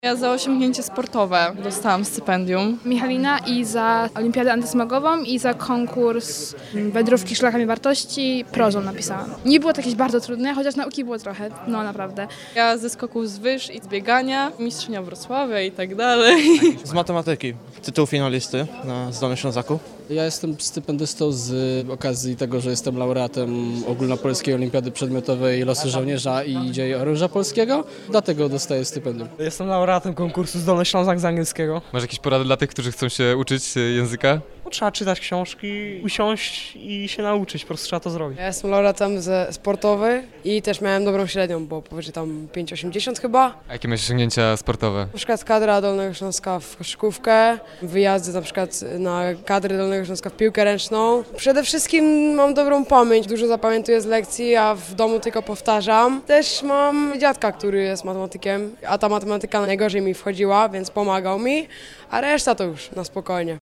Ja za osiągnięcie sportowe dostałam stypendium. Michalina i za olimpiadę antysmogową i za konkurs wędrówki szlakami wartości prozą napisałam. Nie było to jakieś bardzo trudne, chociaż nauki było trochę, no naprawdę. Ja ze skoków z wyż i z biegania, mistrzynia Wrocławia i tak dalej. Z matematyki, tytuł finalisty na Zdolnym Ślązaku. Ja jestem stypendystą z okazji tego, że jestem laureatem Ogólnopolskiej Olimpiady Przedmiotowej Losy Żołnierza i Dzieje Oręża Polskiego, dlatego dostaję stypendium. Jestem laureatem konkursu Zdolny Ślązak z angielskiego. Masz jakieś porady dla tych, którzy chcą się uczyć języka? Trzeba czytać książki, usiąść i się nauczyć, po prostu trzeba to zrobić. Ja jestem laureatem ze sportowej i też miałem dobrą średnią, bo powyżej tam 5,80 chyba. A jakie masz osiągnięcia sportowe? Na przykład kadra Dolnego Śląska w koszykówkę, wyjazdy na przykład na kadry Dolnego Śląska w piłkę ręczną. Przede wszystkim mam dobrą pamięć, dużo zapamiętuję z lekcji, a w domu tylko powtarzam. Też mam dziadka, który jest matematykiem, a ta matematyka najgorzej mi wchodziła, więc pomagał mi, a reszta to już na spokojnie.